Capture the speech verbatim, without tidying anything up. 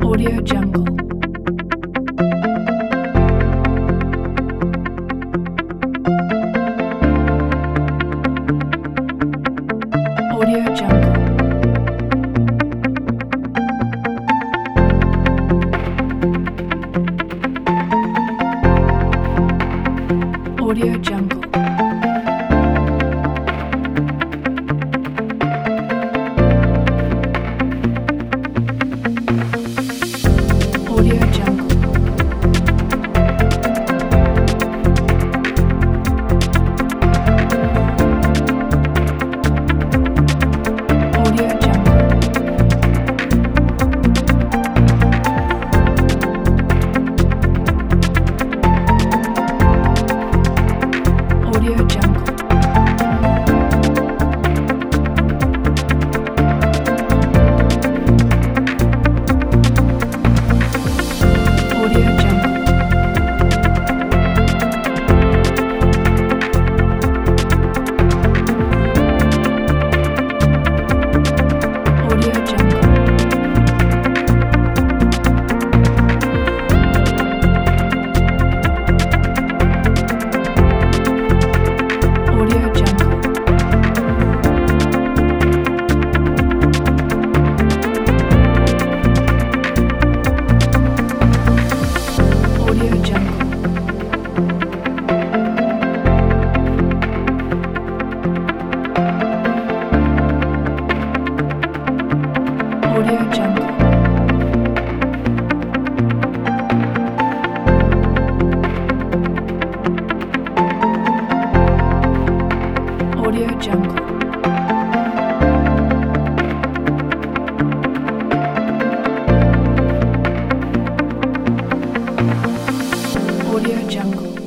Audio Jungle. Audio Jungle. Audio Jungle. Audio Jungle. Audio Jungle. Audio Jungle. Audio Jungle. Audio Jungle. Audio Jungle. Audio Jungle. Audio Jungle. Audio Jungle. Audio Jungle.